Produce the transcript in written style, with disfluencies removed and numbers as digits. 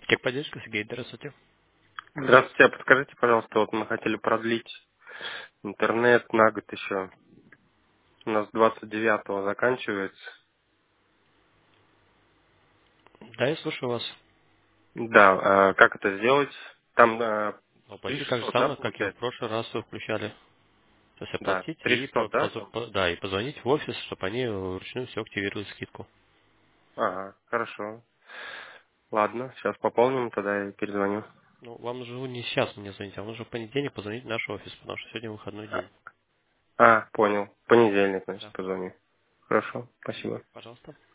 Техподдержка, Сергей, здравствуйте. Здравствуйте, а подскажите, пожалуйста, вот мы хотели продлить интернет на год еще. У нас 29-го заканчивается. Да, я слушаю вас. Да, как это сделать? Там Ну, почти так же 3600, да, самое, как и в получается? прошлый раз вы включали. То есть Да, оплатить и 3600, да, там? да, и позвонить в офис, чтобы они вручную все активировали скидку. Ага, хорошо. Ладно, сейчас пополним, тогда и перезвоню. Ну, вам нужно не сейчас мне звонить, а вам нужно в понедельник позвонить в наш офис, потому что сегодня выходной день. Понял. Понедельник, значит, Да, позвоню. Хорошо, спасибо. пожалуйста.